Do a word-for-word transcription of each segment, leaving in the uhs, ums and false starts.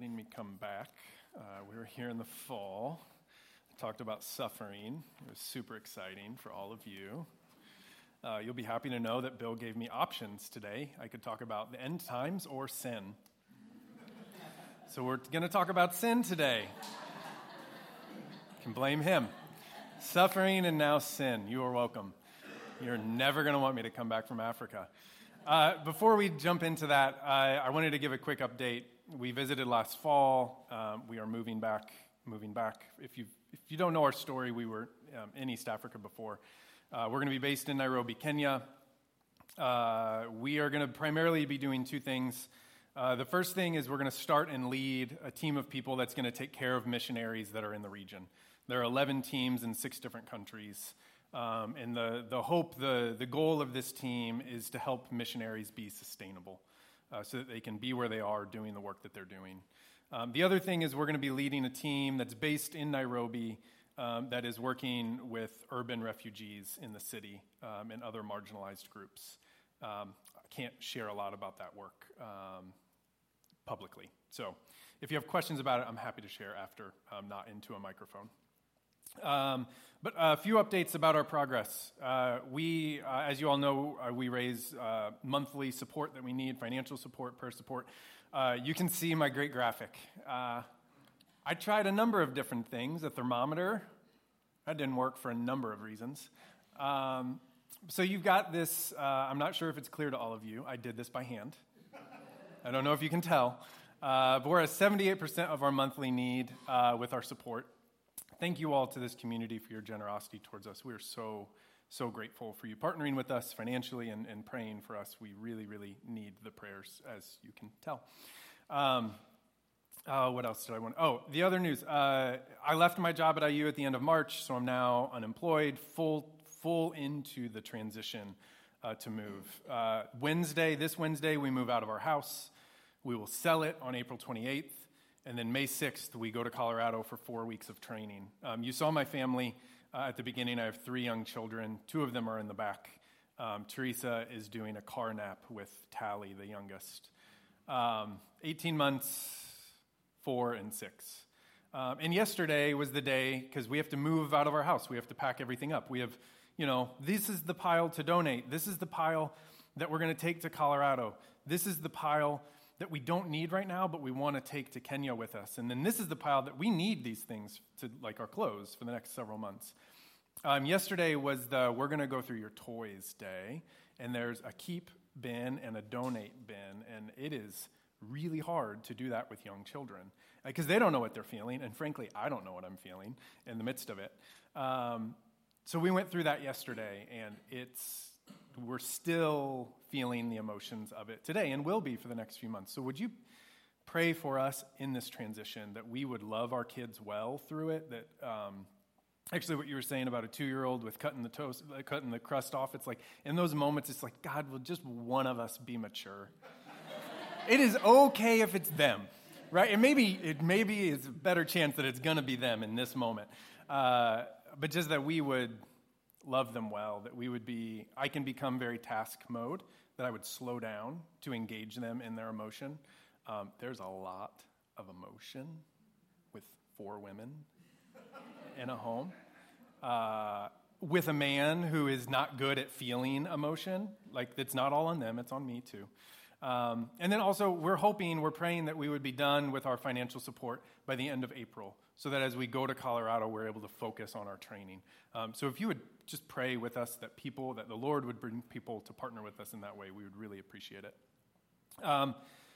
letting me come back. Uh, we were here in the fall. I talked about suffering. It was super exciting for all of you. Uh, you'll be happy to know that Bill gave me options today. I could talk about the end times or sin. So we're going to talk about sin today. You can blame him. Suffering and now sin. You are welcome. You're never going to want me to come back from Africa. Uh, before we jump into that, I, I wanted to give a quick update. We visited last fall. Um, we are moving back. Moving back. If you if you don't know our story, we were um, in East Africa before. Uh, we're going to be based in Nairobi, Kenya. Uh, we are going to primarily be doing two things. Uh, the first thing is we're going to start and lead a team of people that's going to take care of missionaries that are in the region. There are eleven teams in six different countries. Um, and the, the hope, the, the goal of this team is to help missionaries be sustainable uh, so that they can be where they are doing the work that they're doing. Um, the other thing is we're going to be leading a team that's based in Nairobi um, that is working with urban refugees in the city um, and other marginalized groups. Um, I can't share a lot about that work um, publicly. So if you have questions about it, I'm happy to share after, um, not into a microphone. Um, but a few updates about our progress. Uh, we, uh, as you all know, uh, we raise uh, monthly support that we need, financial support, prayer support. Uh, you can see my great graphic. Uh, I tried a number of different things. A thermometer, that didn't work for a number of reasons. Um, so you've got this, uh, I'm not sure if it's clear to all of you. I did this by hand. I don't know if you can tell. Uh, but we're at seventy-eight percent of our monthly need uh, with our support. Thank you all to this community for your generosity towards us. We are so, so grateful for you partnering with us financially and, and praying for us. We really, really need the prayers, as you can tell. Um, uh, what else did I want? Oh, the other news. Uh, I left my job at I U at the end of March, so I'm now unemployed, full, full into the transition uh, to move. Uh, Wednesday, this Wednesday, we move out of our house. We will sell it on April twenty-eighth. And then May sixth, we go to Colorado for four weeks of training. Um, you saw my family uh, at the beginning. I have three young children. Two of them are in the back. Um, Teresa is doing a car nap with Tally, the youngest. Um, eighteen months, four, and six. Um, and yesterday was the day, because we have to move out of our house. We have to pack everything up. We have, you know, this is the pile to donate. This is the pile that we're going to take to Colorado. This is the pile that we don't need right now, but we want to take to Kenya with us. And then this is the pile that we need these things to, like our clothes, for the next several months. Um, yesterday was the we're going to go through your toys day, and there's a keep bin and a donate bin, and it is really hard to do that with young children because they don't know what they're feeling, and frankly, I don't know what I'm feeling in the midst of it. Um, so we went through that yesterday, and it's we're still feeling the emotions of it today and will be for the next few months. So would you pray for us in this transition that we would love our kids well through it, that um, actually what you were saying about a two-year-old with cutting the toast, uh, cutting the crust off, it's like in those moments, it's like, God, will just one of us be mature? It is okay if it's them, right? And maybe it maybe is a better chance that it's going to be them in this moment. Uh, but just that we would love them well, that we would be, I can become very task mode, that I would slow down to engage them in their emotion. Um, there's a lot of emotion with four women in a home. Uh, with a man who is not good at feeling emotion, like it's not all on them, it's on me too. Um, and then also we're hoping, we're praying that we would be done with our financial support by the end of April, so that as we go to Colorado, we're able to focus on our training. Um, so if you would just pray with us that people, that the Lord would bring people to partner with us in that way, we would really appreciate it. Um,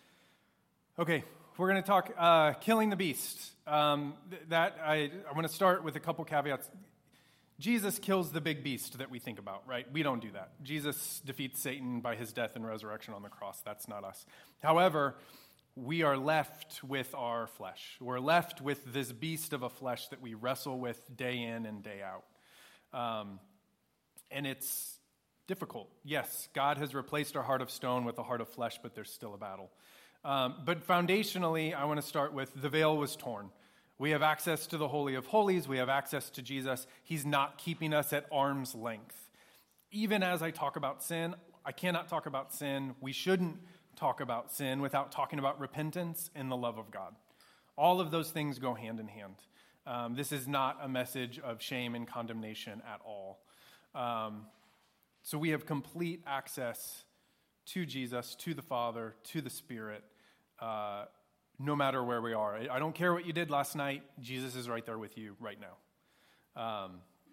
okay, we're going to talk uh, killing the beast. Um, th- that I, I want to start with a couple caveats. Jesus kills the big beast that we think about, right? We don't do that. Jesus defeats Satan by his death and resurrection on the cross. That's not us. However, we are left with our flesh. We're left with this beast of a flesh that we wrestle with day in and day out. Um, and it's difficult. Yes, God has replaced our heart of stone with a heart of flesh, but there's still a battle. Um, but foundationally, I want to start with the veil was torn. We have access to the Holy of Holies. We have access to Jesus. He's not keeping us at arm's length. Even as I talk about sin, I cannot talk about sin. We shouldn't talk about sin without talking about repentance and the love of God. All of those things go hand in hand. Um, this is not a message of shame and condemnation at all. Um, so we have complete access to Jesus, to the Father, to the Spirit, uh, no matter where we are. I don't care what you did last night. Jesus is right there with you right now. Um,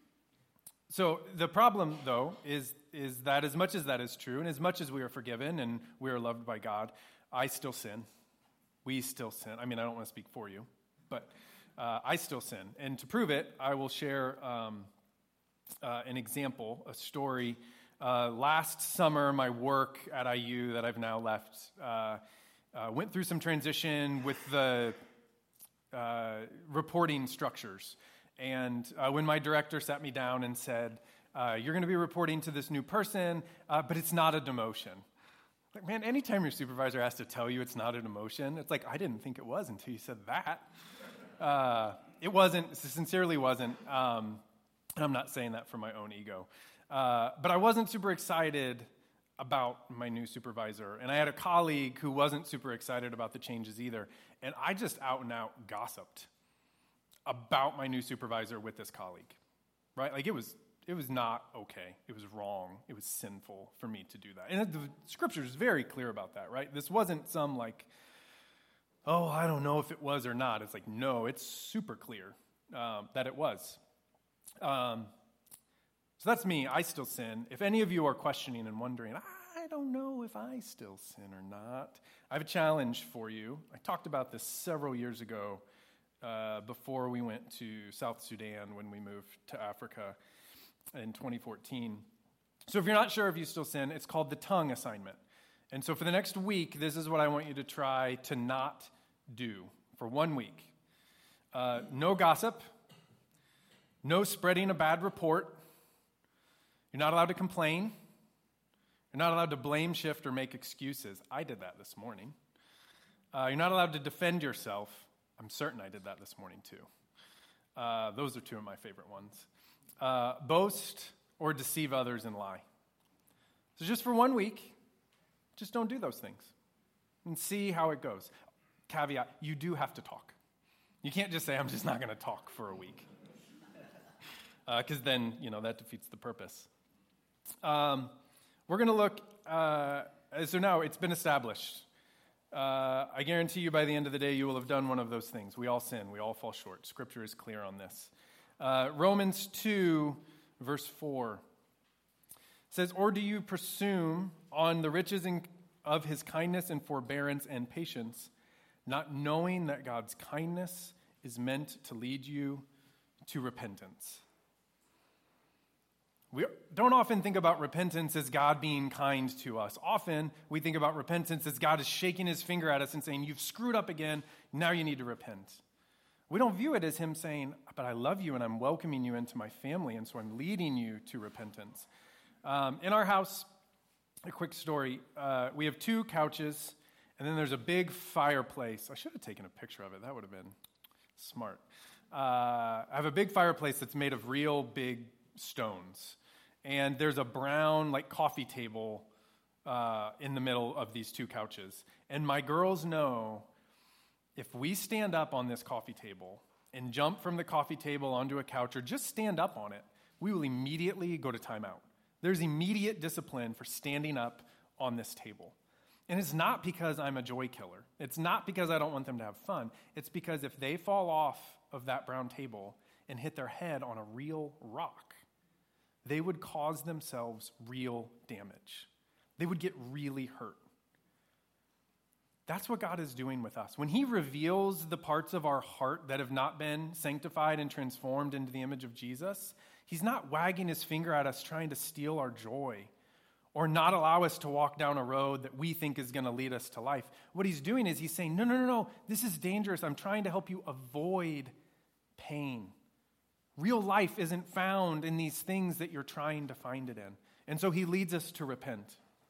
so the problem, though, is, is that as much as that is true, and as much as we are forgiven and we are loved by God, I still sin. We still sin. I mean, I don't want to speak for you, but uh, I still sin. And to prove it, I will share um, uh, an example, a story. Uh, last summer, my work at I U that I've now left uh, uh, went through some transition with the uh, reporting structures. And uh, when my director sat me down and said, uh, you're going to be reporting to this new person, uh, but it's not a demotion. Like, man, anytime your supervisor has to tell you it's not an emotion, it's like, I didn't think it was until you said that. Uh, it wasn't, sincerely wasn't, um, and I'm not saying that for my own ego. Uh, but I wasn't super excited about my new supervisor, and I had a colleague who wasn't super excited about the changes either, and I just out and out gossiped about my new supervisor with this colleague, right? Like, it was It was not okay. It was wrong. It was sinful for me to do that. And the scripture is very clear about that, right? This wasn't some like, oh, I don't know if it was or not. It's like, no, it's super clear um, that it was. Um, so that's me. I still sin. If any of you are questioning and wondering, I don't know if I still sin or not, I have a challenge for you. I talked about this several years ago uh, before we went to South Sudan when we moved to Africa in twenty fourteen. So if you're not sure if you still sin, it's called the tongue assignment. And so for the next week, this is what I want you to try to not do for one week. Uh, no gossip. No spreading a bad report. You're not allowed to complain. You're not allowed to blame, shift, or make excuses. I did that this morning. Uh, you're not allowed to defend yourself. I'm certain I did that this morning too. Uh, those are two of my favorite ones. Uh, boast or deceive others and lie. So just for one week, just don't do those things and see how it goes. Caveat, you do have to talk. You can't just say, I'm just not going to talk for a week. Because uh, then, you know, that defeats the purpose. Um, we're going to look, uh, so now it's been established. Uh, I guarantee you by the end of the day, you will have done one of those things. We all sin. We all fall short. Scripture is clear on this. Uh, Romans two, verse four says, or do you presume on the riches in, of his kindness and forbearance and patience, not knowing that God's kindness is meant to lead you to repentance? We don't often think about repentance as God being kind to us. Often we think about repentance as God is shaking his finger at us and saying, you've screwed up again, now you need to repent. We don't view it as him saying, but I love you and I'm welcoming you into my family, and so I'm leading you to repentance. Um, in our house, a quick story, uh, we have two couches, and then there's a big fireplace. I should have taken a picture of it. That would have been smart. Uh, I have a big fireplace that's made of real big stones, and there's a brown, like, coffee table uh, in the middle of these two couches. And my girls know if we stand up on this coffee table and jump from the coffee table onto a couch or just stand up on it, we will immediately go to timeout. There's immediate discipline for standing up on this table. And it's not because I'm a joy killer. It's not because I don't want them to have fun. It's because if they fall off of that brown table and hit their head on a real rock, they would cause themselves real damage. They would get really hurt. That's what God is doing with us. When he reveals the parts of our heart that have not been sanctified and transformed into the image of Jesus, he's not wagging his finger at us trying to steal our joy or not allow us to walk down a road that we think is going to lead us to life. What he's doing is he's saying, no, no, no, no, this is dangerous. I'm trying to help you avoid pain. Real life isn't found in these things that you're trying to find it in. And so he leads us to repent.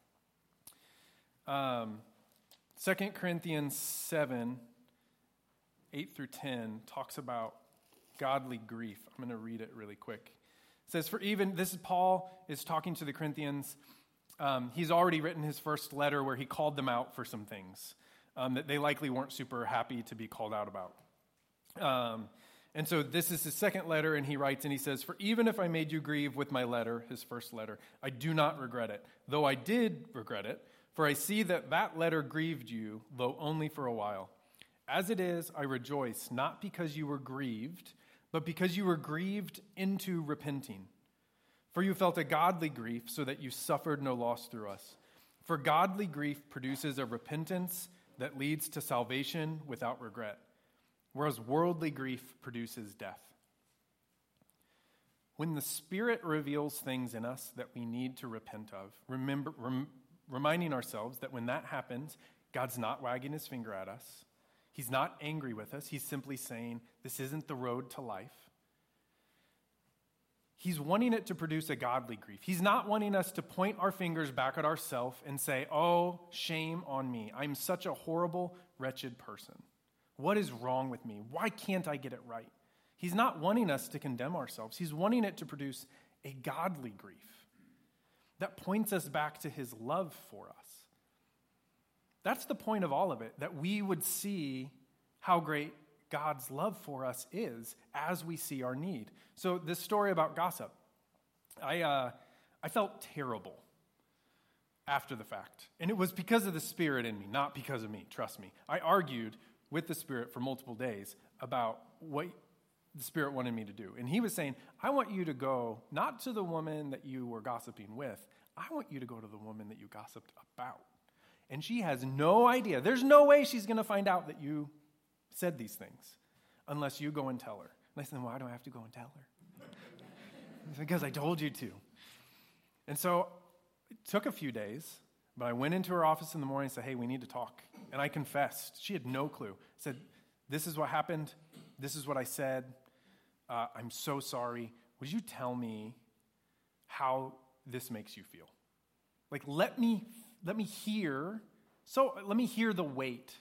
Um... Second Corinthians seven, eight through ten, talks about godly grief. I'm going to read it really quick. It says, for even, this is Paul is talking to the Corinthians. Um, he's already written his first letter where he called them out for some things. um, that they likely weren't super happy to be called out about. Um, and so this is his second letter, and he writes, and he says, "For even if I made you grieve with my letter," his first letter, "I do not regret it, though I did regret it, for I see that that letter grieved you, though only for a while. As it is, I rejoice, not because you were grieved, but because you were grieved into repenting. For you felt a godly grief, so that you suffered no loss through us. For godly grief produces a repentance that leads to salvation without regret, whereas worldly grief produces death." When the Spirit reveals things in us that we need to repent of, remember, rem, reminding ourselves that when that happens, God's not wagging his finger at us. He's not angry with us. He's simply saying, this isn't the road to life. He's wanting it to produce a godly grief. He's not wanting us to point our fingers back at ourselves and say, "Oh, shame on me. I'm such a horrible, wretched person. What is wrong with me? Why can't I get it right?" He's not wanting us to condemn ourselves. He's wanting it to produce a godly grief that points us back to his love for us. That's the point of all of it, that we would see how great God's love for us is as we see our need. So this story about gossip, I uh, I felt terrible after the fact. And it was because of the Spirit in me, not because of me, trust me. I argued with the Spirit for multiple days about what the Spirit wanted me to do. And he was saying, I want you to go not to the woman that you were gossiping with, I want you to go to the woman that you gossiped about. And she has no idea. There's no way she's going to find out that you said these things unless you go and tell her. And I said, why do I have to go and tell her? It's because I told you to. And so it took a few days, but I went into her office in the morning and said, hey, we need to talk. And I confessed. She had no clue. I said, this is what happened. This is what I said. Uh, I'm so sorry. Would you tell me how this makes you feel? Like, let me let me hear, so let me hear the weight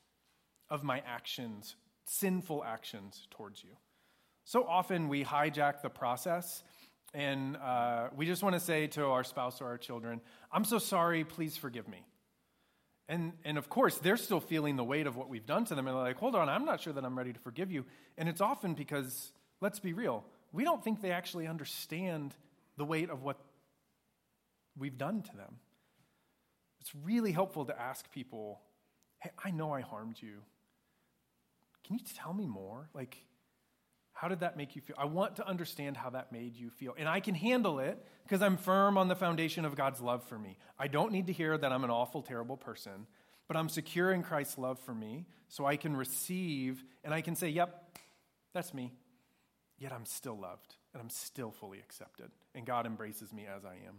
of my actions, sinful actions towards you. So often we hijack the process and uh, we just want to say to our spouse or our children, I'm so sorry, please forgive me. And and of course, they're still feeling the weight of what we've done to them. And they're like, hold on, I'm not sure that I'm ready to forgive you. And it's often because, let's be real, we don't think they actually understand the weight of what we've done to them. It's really helpful to ask people, hey, I know I harmed you. Can you tell me more? Like, how did that make you feel? I want to understand how that made you feel. And I can handle it because I'm firm on the foundation of God's love for me. I don't need to hear that I'm an awful, terrible person, but I'm secure in Christ's love for me so I can receive and I can say, yep, that's me. Yet I'm still loved and I'm still fully accepted. And God embraces me as I am.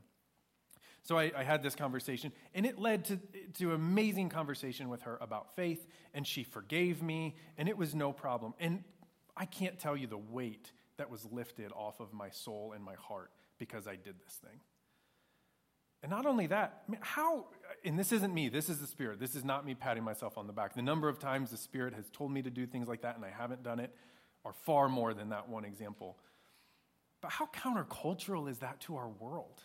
So I, I had this conversation, and it led to, to an amazing conversation with her about faith, and she forgave me, and it was no problem. And I can't tell you the weight that was lifted off of my soul and my heart because I did this thing. And not only that, I mean, how, and this isn't me, this is the Spirit. This is not me patting myself on the back. The number of times the Spirit has told me to do things like that and I haven't done it are far more than that one example. But how countercultural is that to our world?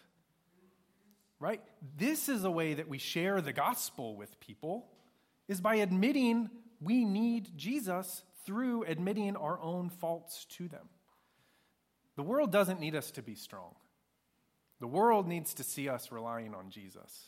Right? This is a way that we share the gospel with people, is by admitting we need Jesus through admitting our own faults to them. The world doesn't need us to be strong. The world needs to see us relying on Jesus.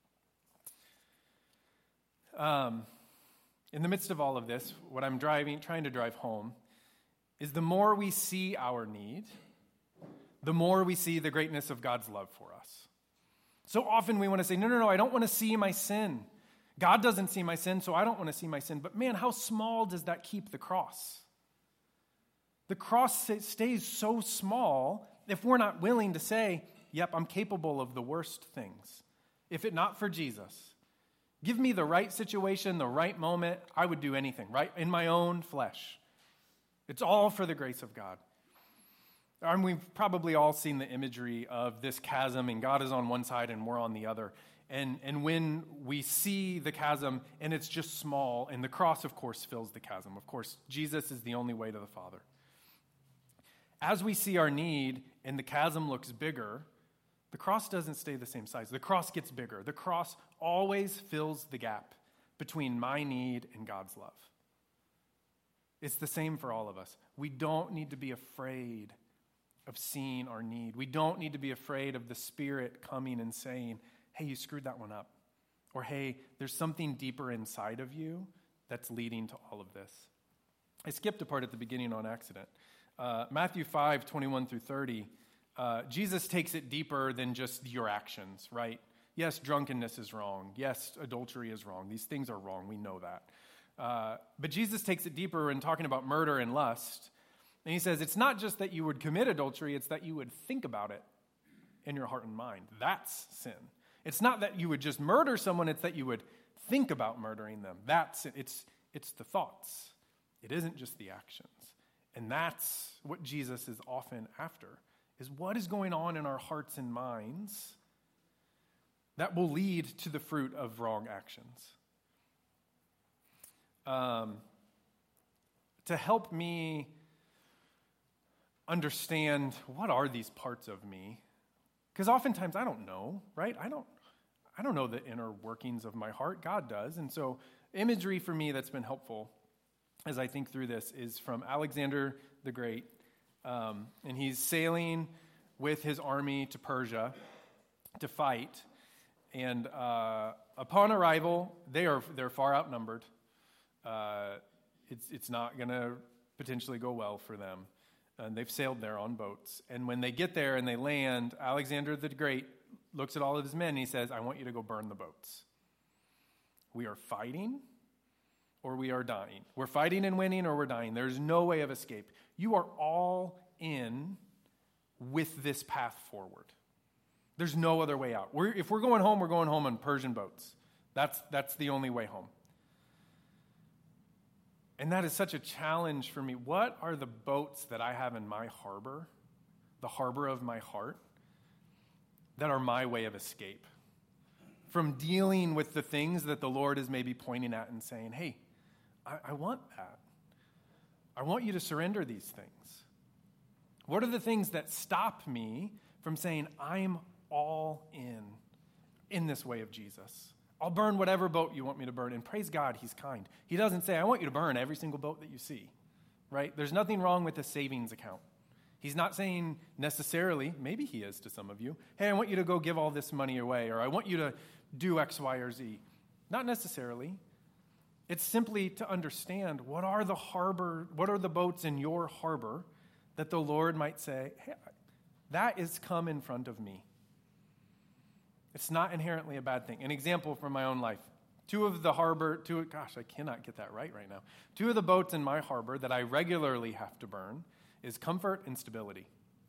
Um, in the midst of all of this, what I'm driving, trying to drive home is the more we see our need, the more we see the greatness of God's love for us. So often we want to say, no, no, no, I don't want to see my sin. God doesn't see my sin, so I don't want to see my sin. But man, how small does that keep the cross? The cross stays so small if we're not willing to say, yep, I'm capable of the worst things. If it not for Jesus, give me the right situation, the right moment, I would do anything, right? In my own flesh. It's all for the grace of God. And we've probably all seen the imagery of this chasm, and God is on one side and we're on the other. And, and when we see the chasm, and it's just small, and the cross, of course, fills the chasm. Of course, Jesus is the only way to the Father. As we see our need, and the chasm looks bigger, the cross doesn't stay the same size. The cross gets bigger. The cross always fills the gap between my need and God's love. It's the same for all of us. We don't need to be afraid of seeing our need. We don't need to be afraid of the Spirit coming and saying, hey, you screwed that one up. Or, hey, there's something deeper inside of you that's leading to all of this. I skipped a part at the beginning on accident. Uh, Matthew five, twenty-one through thirty, uh, Jesus takes it deeper than just your actions, right? Yes, drunkenness is wrong. Yes, adultery is wrong. These things are wrong. We know that. Uh, but Jesus takes it deeper in talking about murder and lust. And he says, it's not just that you would commit adultery, it's that you would think about it in your heart and mind. That's sin. It's not that you would just murder someone, it's that you would think about murdering them. That's it. It's, it's the thoughts. It isn't just the actions. And that's what Jesus is often after, is what is going on in our hearts and minds that will lead to the fruit of wrong actions. Um, to help me understand what are these parts of me, because oftentimes I don't know, right? I don't, I don't know the inner workings of my heart. God does. And so imagery for me that's been helpful as I think through this is from Alexander the Great. Um, and he's sailing with his army to Persia to fight. And uh, upon arrival, they are they're far outnumbered. Uh, it's it's not going to potentially go well for them. And they've sailed there on boats. And when they get there and they land, Alexander the Great looks at all of his men and he says, I want you to go burn the boats. We are fighting or we are dying. We're fighting and winning or we're dying. There's no way of escape. You are all in with this path forward. There's no other way out. We're, if we're going home, we're going home on Persian boats. That's, that's the only way home. And that is such a challenge for me. What are the boats that I have in my harbor, the harbor of my heart, that are my way of escape from dealing with the things that the Lord is maybe pointing at and saying, hey, I, I want that. I want you to surrender these things. What are the things that stop me from saying, I'm all in, in this way of Jesus? I'll burn whatever boat you want me to burn. And praise God, he's kind. He doesn't say, I want you to burn every single boat that you see, right? There's nothing wrong with a savings account. He's not saying necessarily, maybe he is to some of you, hey, I want you to go give all this money away, or I want you to do X, Y, or Z. Not necessarily. It's simply to understand what are the harbor, what are the boats in your harbor that the Lord might say, hey, that is come in front of me. It's not inherently a bad thing. An example from my own life. Two of the harbor, two, gosh, I cannot get that right right now. Two of the boats in my harbor that I regularly have to burn is comfort and stability.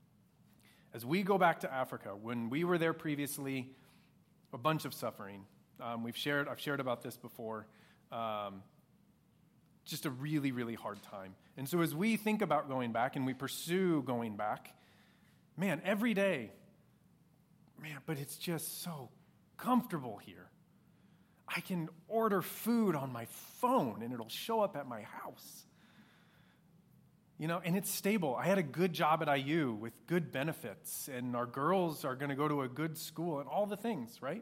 As we go back to Africa, when we were there previously, a bunch of suffering. Um, we've shared, I've shared about this before. Um, just a really, really hard time. And so as we think about going back and we pursue going back, man, every day, man, but it's just so comfortable here. I can order food on my phone and it'll show up at my house. You know, and it's stable. I had a good job at I U with good benefits, and our girls are going to go to a good school and all the things, right?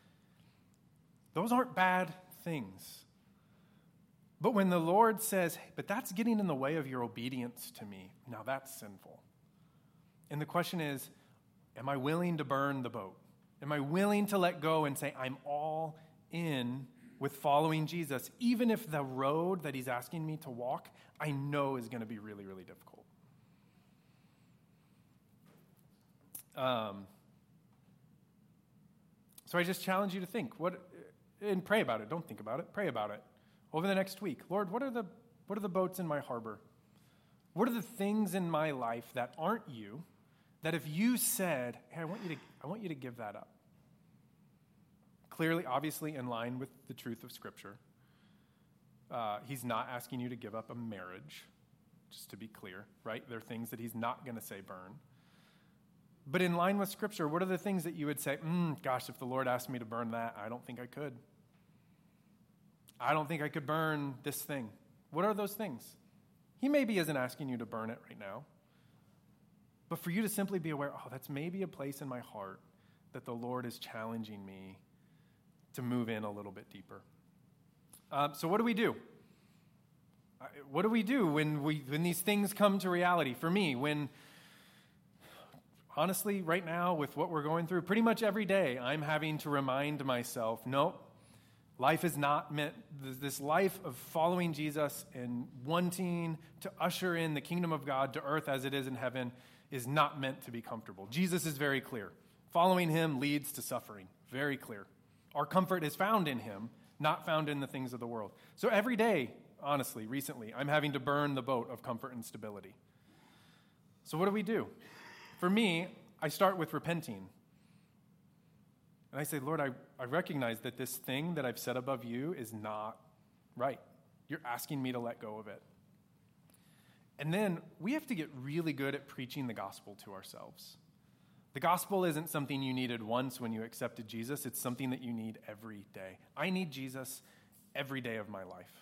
Those aren't bad things. But when the Lord says, hey, but that's getting in the way of your obedience to me, now that's sinful. And the question is, am I willing to burn the boat? Am I willing to let go and say, I'm all in with following Jesus, even if the road that he's asking me to walk, I know is going to be really, really difficult? Um, so I just challenge you to think, what, and pray about it. Don't think about it. Pray about it over the next week. Lord, what are the what are the boats in my harbor? What are the things in my life that aren't you, that if you said, hey, I want you to, I want you to give that up? Clearly, obviously, in line with the truth of Scripture. Uh, he's not asking you to give up a marriage, just to be clear, right? There are things that he's not going to say burn. But in line with Scripture, what are the things that you would say, mm, gosh, if the Lord asked me to burn that, I don't think I could. I don't think I could burn this thing. What are those things? He maybe isn't asking you to burn it right now. But for you to simply be aware, oh, that's maybe a place in my heart that the Lord is challenging me to move in a little bit deeper. Um, so what do we do? Uh, What do we do when we when these things come to reality? For me, when honestly, right now, with what we're going through, pretty much every day, I'm having to remind myself, no, life is not meant, this life of following Jesus and wanting to usher in the kingdom of God to earth as it is in heaven is not meant to be comfortable. Jesus is very clear. Following him leads to suffering. Very clear. Our comfort is found in him, not found in the things of the world. So every day, honestly, recently, I'm having to burn the boat of comfort and stability. So what do we do? For me, I start with repenting. And I say, Lord, I, I recognize that this thing that I've set above you is not right. You're asking me to let go of it. And then we have to get really good at preaching the gospel to ourselves. The gospel isn't something you needed once when you accepted Jesus. It's something that you need every day. I need Jesus every day of my life.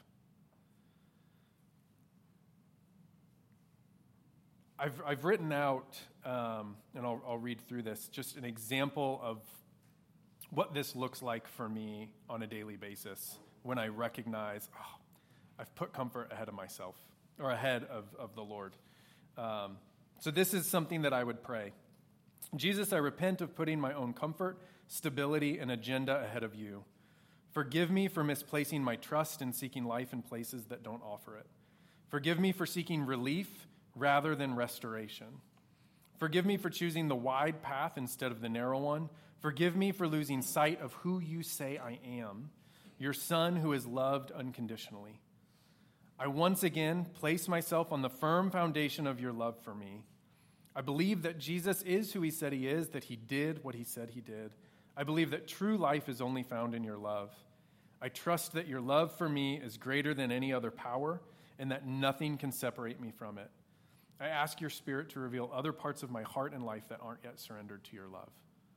I've, I've written out, um, and I'll, I'll read through this, just an example of what this looks like for me on a daily basis when I recognize, oh, I've put comfort ahead of myself, or ahead of, of the Lord. Um, so this is something that I would pray. Jesus, I repent of putting my own comfort, stability, and agenda ahead of you. Forgive me for misplacing my trust and seeking life in places that don't offer it. Forgive me for seeking relief rather than restoration. Forgive me for choosing the wide path instead of the narrow one. Forgive me for losing sight of who you say I am, your Son who is loved unconditionally. I once again place myself on the firm foundation of your love for me. I believe that Jesus is who he said he is, that he did what he said he did. I believe that true life is only found in your love. I trust that your love for me is greater than any other power and that nothing can separate me from it. I ask your Spirit to reveal other parts of my heart and life that aren't yet surrendered to your love.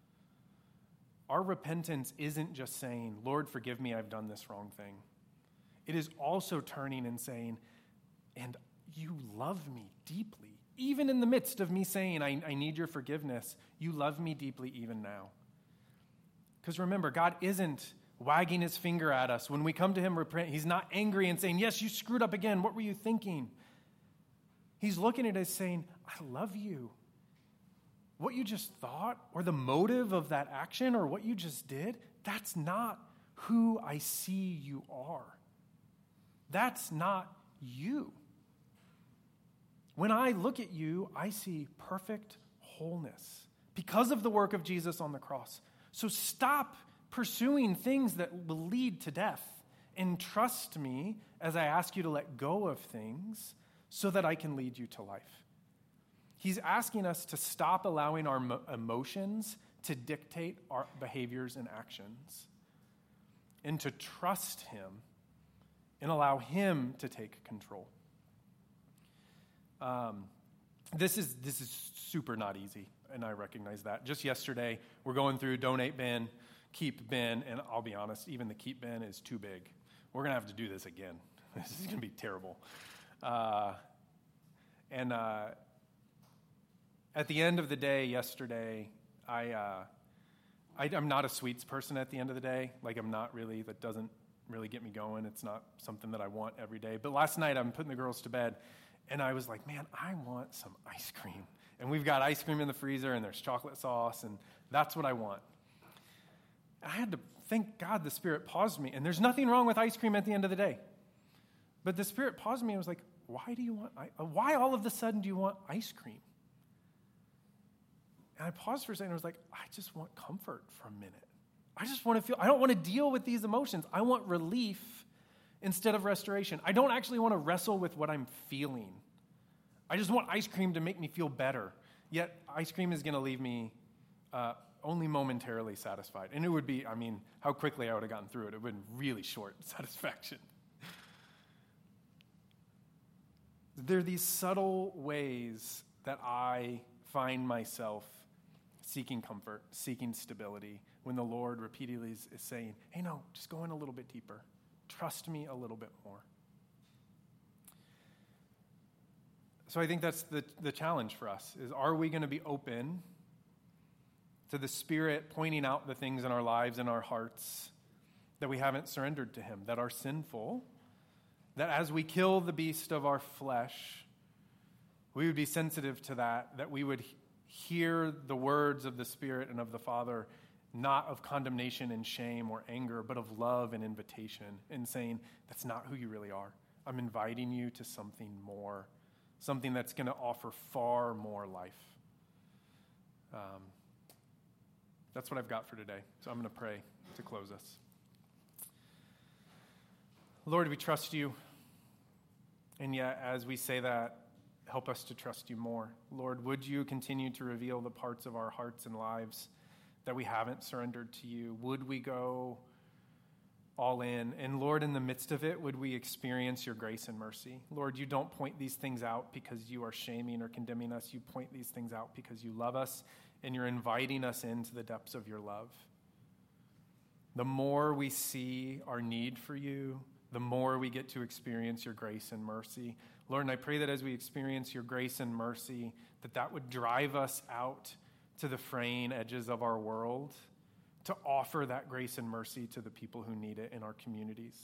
Our repentance isn't just saying, Lord, forgive me, I've done this wrong thing. It is also turning and saying, and you love me deeply. Even in the midst of me saying, I, I need your forgiveness, you love me deeply even now. Because remember, God isn't wagging his finger at us. When we come to him, repent, he's not angry and saying, yes, you screwed up again. What were you thinking? He's looking at us saying, I love you. What you just thought or the motive of that action or what you just did, that's not who I see you are. That's not you. When I look at you, I see perfect wholeness because of the work of Jesus on the cross. So stop pursuing things that will lead to death and trust me as I ask you to let go of things so that I can lead you to life. He's asking us to stop allowing our mo- emotions to dictate our behaviors and actions and to trust him and allow him to take control. Um, this is this is super not easy, and I recognize that. Just yesterday, we're going through donate bin, keep bin, and I'll be honest, even the keep bin is too big. We're going to have to do this again. This is going to be terrible. Uh, and uh, at the end of the day yesterday, I, uh, I, I'm not a sweets person at the end of the day. Like, I'm not really, that doesn't really get me going. It's not something that I want every day. But last night, I'm putting the girls to bed, and I was like, man, I want some ice cream. And we've got ice cream in the freezer, and there's chocolate sauce, and that's what I want. I had to thank God the Spirit paused me. And there's nothing wrong with ice cream at the end of the day. But the Spirit paused me and was like, why do you want, why all of a sudden do you want ice cream? And I paused for a second and was like, I just want comfort for a minute. I just want to feel, I don't want to deal with these emotions. I want relief instead of restoration. I don't actually want to wrestle with what I'm feeling. I just want ice cream to make me feel better. Yet ice cream is going to leave me uh, only momentarily satisfied. And it would be, I mean, how quickly I would have gotten through it. It would have been really short satisfaction. There are these subtle ways that I find myself seeking comfort, seeking stability, when the Lord repeatedly is, is saying, hey, no, just go in a little bit deeper. Trust me a little bit more. So I think that's the, the challenge for us, is are we going to be open to the Spirit pointing out the things in our lives and our hearts that we haven't surrendered to him, that are sinful, that as we kill the beast of our flesh, we would be sensitive to that, that we would hear the words of the Spirit and of the Father, not of condemnation and shame or anger, but of love and invitation, and saying, that's not who you really are. I'm inviting you to something more, something that's going to offer far more life. Um, that's what I've got for today. So I'm going to pray to close us. Lord, we trust you. And yet, as we say that, help us to trust you more. Lord, would you continue to reveal the parts of our hearts and lives that we haven't surrendered to you? Would we go all in? And Lord, in the midst of it, would we experience your grace and mercy? Lord, you don't point these things out because you are shaming or condemning us. You point these things out because you love us and you're inviting us into the depths of your love. The more we see our need for you, the more we get to experience your grace and mercy. Lord, and I pray that as we experience your grace and mercy, that that would drive us out to the fraying edges of our world to offer that grace and mercy to the people who need it in our communities.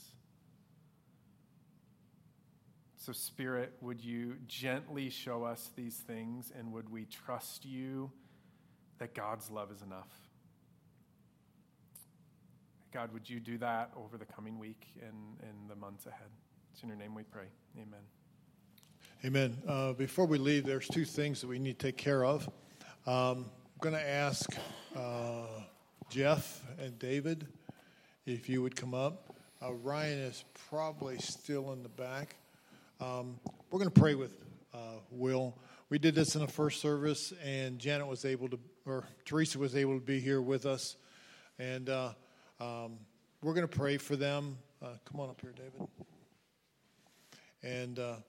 So, Spirit, would you gently show us these things, and would we trust you that God's love is enough? God, would you do that over the coming week and in the months ahead? It's in your name we pray. Amen. Amen. Uh, before we leave, there's two things that we need to take care of. Um, I'm going to ask uh, Jeff and David if you would come up. Uh, Ryan is probably still in the back. Um, we're going to pray with uh, Will. We did this in the first service, and Janet was able to, or Teresa was able to be here with us. And uh, um, we're going to pray for them. Uh, come on up here, David. And uh,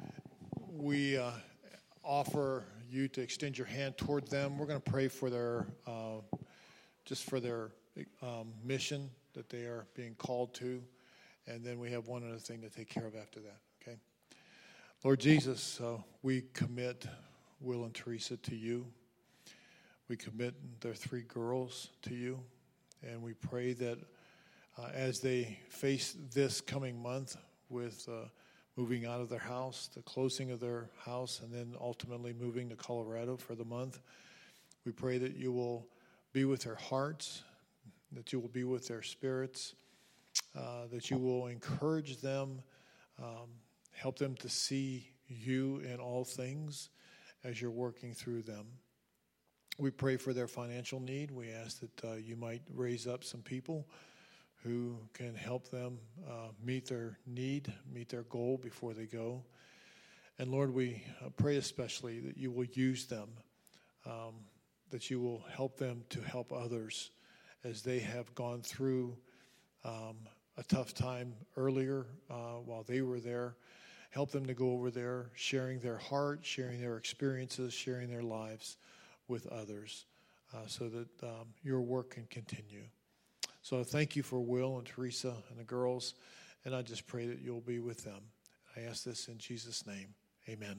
we uh, offer you to extend your hand toward them. We're going to pray for their, uh, just for their um, mission that they are being called to. And then we have one other thing to take care of after that, okay? Lord Jesus, uh, we commit Will and Teresa to you. We commit their three girls to you. And we pray that uh, as they face this coming month with uh, moving out of their house, the closing of their house, and then ultimately moving to Colorado for the month, we pray that you will be with their hearts, that you will be with their spirits, uh, that you will encourage them, um, help them to see you in all things as you're working through them. We pray for their financial need. We ask that uh, you might raise up some people who can help them uh, meet their need, meet their goal before they go. And Lord, we uh, pray especially that you will use them, um, that you will help them to help others as they have gone through um, a tough time earlier uh, while they were there. Help them to go over there, sharing their heart, sharing their experiences, sharing their lives with others, uh, so that um, your work can continue. So thank you for Will and Teresa and the girls, and I just pray that you'll be with them. I ask this in Jesus' name. Amen.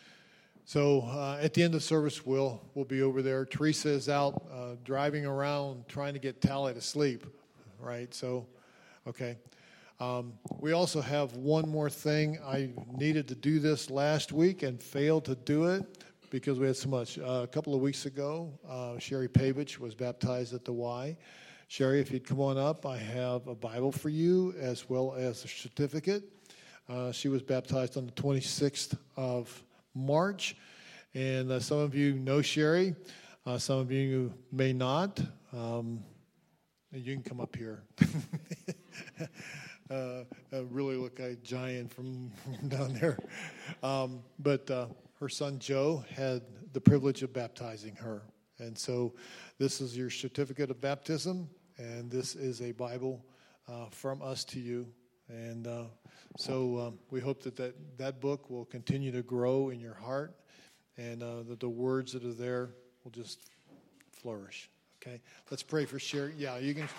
So uh, at the end of service, Will will be over there. Teresa is out uh, driving around trying to get Tally to sleep, right? So, okay. Um, we also have one more thing. I needed to do this last week and failed to do it because we had so much. Uh, a couple of weeks ago, uh, Sherry Pavich was baptized at the Y. Sherry, if you'd come on up, I have a Bible for you as well as a certificate. Uh, she was baptized on the twenty-sixth of March. And uh, some of you know Sherry. Uh, some of you may not. Um, you can come up here. uh, I really look like a giant from, from down there. Um, but uh, her son Joe had the privilege of baptizing her. And so this is your certificate of baptism, and this is a Bible uh, from us to you. And uh, so um, we hope that, that that book will continue to grow in your heart, and uh, that the words that are there will just flourish. Okay? Let's pray for Sherry. Yeah, you can.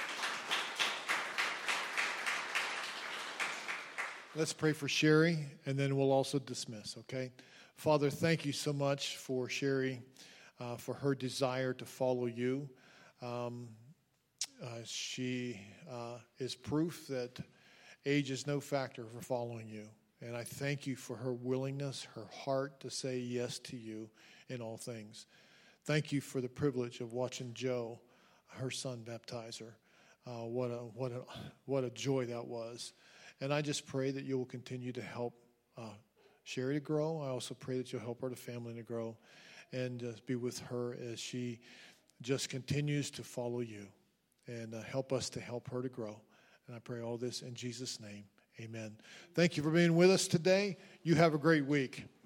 Let's pray for Sherry, and then we'll also dismiss, okay? Father, thank you so much for Sherry, uh, for her desire to follow you. Um, uh, she uh, is proof that age is no factor for following you. And I thank you for her willingness, her heart to say yes to you in all things. Thank you for the privilege of watching Joe, her son, baptize her. Uh, what a what a what a joy that was. And I just pray that you will continue to help uh, Sherry to grow. I also pray that you'll help her, the family, to grow, and uh, be with her as she just continues to follow you, and uh, help us to help her to grow. And I pray all this in Jesus' name. Amen. Thank you for being with us today. You have a great week.